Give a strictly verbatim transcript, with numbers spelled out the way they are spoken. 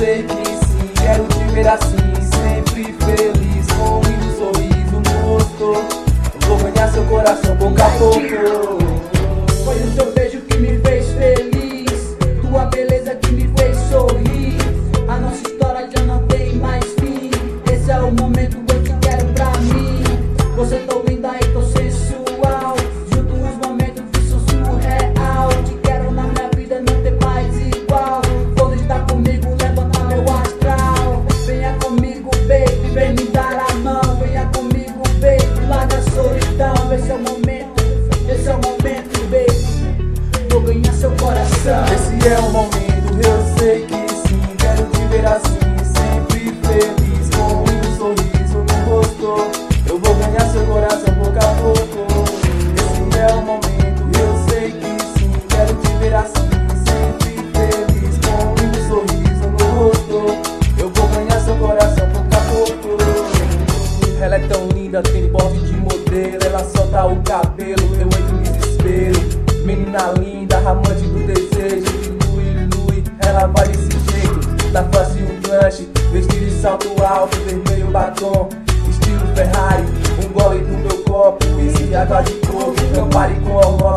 sei que sim, quero te ver assim, sempre feliz, com um lindo sorriso no rosto. Vou ganhar seu coração pouco a pouco. Foi o seu beijo que me fez feliz, tua beleza que me fez sorrir. A nossa história já não tem mais fim. Esse é o momento que eu te quero pra mim. Você tão linda e tão sensual, junto uns momentos que são surreal. Te quero na minha vida, não tem mais igual. Quando está comigo, levanta meu astral. Venha comigo, baby, vem me dar a mão. Venha comigo, baby, larga a solidão. Esse é o momento, esse é o momento, baby. Vou ganhar seu coração. Esse é o momento, eu sei que sim, quero te ver assim, sempre feliz, com um lindo sorriso no rosto. Eu vou ganhar seu coração pouco a pouco. Esse é o momento, eu sei que sim, quero te ver assim, sempre feliz, com um lindo sorriso no rosto. Eu vou ganhar seu coração pouco a pouco. Ela é tão linda, tem porte de modelo, ela solta o cabelo, eu entro em desespero. Menina linda, amante do desejo, de lui, lui, ela vai desse jeito. Da face um blanche, vestido de salto alto, vermelho batom, estilo Ferrari. Um gole do meu copo, esse água de coco, Campari com Aurora.